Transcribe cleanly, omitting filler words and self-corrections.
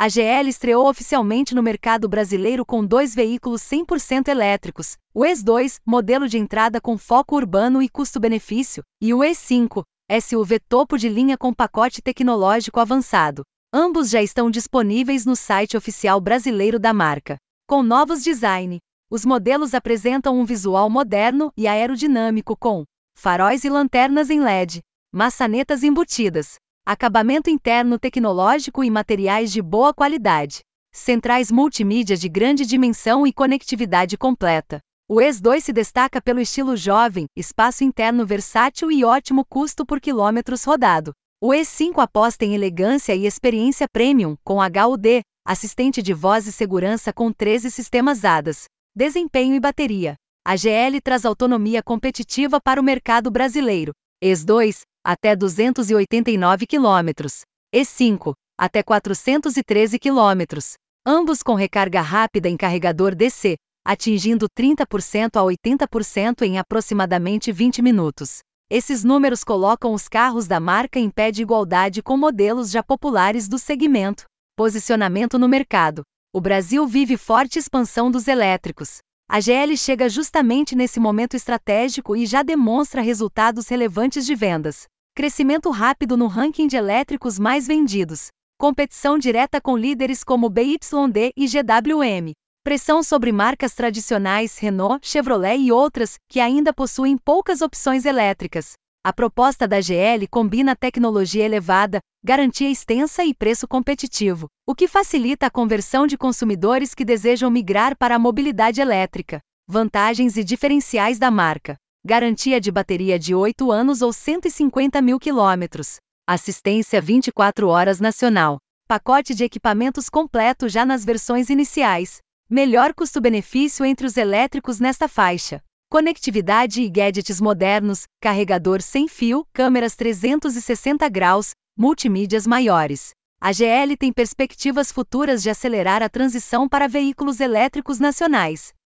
A GL estreou oficialmente no mercado brasileiro com 2 veículos 100% elétricos, o ES2, modelo de entrada com foco urbano e custo-benefício, e o E5, SUV topo de linha com pacote tecnológico avançado. Ambos já estão disponíveis no site oficial brasileiro da marca. Com novos design, os modelos apresentam um visual moderno e aerodinâmico com faróis e lanternas em LED, maçanetas embutidas, acabamento interno tecnológico e materiais de boa qualidade, centrais multimídia de grande dimensão e conectividade completa. O ES2 se destaca pelo estilo jovem, espaço interno versátil e ótimo custo por quilômetros rodado. O E5 aposta em elegância e experiência premium, com HUD, assistente de voz e segurança com 13 sistemas ADAS, desempenho e bateria. A GL traz autonomia competitiva para o mercado brasileiro. ES2, até 289 km. E5, até 413 km. Ambos com recarga rápida em carregador DC, atingindo 30% a 80% em aproximadamente 20 minutos. Esses números colocam os carros da marca em pé de igualdade com modelos já populares do segmento. Posicionamento no mercado. O Brasil vive forte expansão dos elétricos. A GL chega justamente nesse momento estratégico e já demonstra resultados relevantes de vendas. Crescimento rápido no ranking de elétricos mais vendidos. Competição direta com líderes como BYD e GWM. Pressão sobre marcas tradicionais Renault, Chevrolet e outras, que ainda possuem poucas opções elétricas. A proposta da GL combina tecnologia elevada, garantia extensa e preço competitivo, o que facilita a conversão de consumidores que desejam migrar para a mobilidade elétrica. Vantagens e diferenciais da marca. Garantia de bateria de 8 anos ou 150 mil quilômetros. Assistência 24 horas nacional. Pacote de equipamentos completo já nas versões iniciais. Melhor custo-benefício entre os elétricos nesta faixa. Conectividade e gadgets modernos, carregador sem fio, câmeras 360 graus, multimídias maiores. A GL tem perspectivas futuras de acelerar a transição para veículos elétricos nacionais.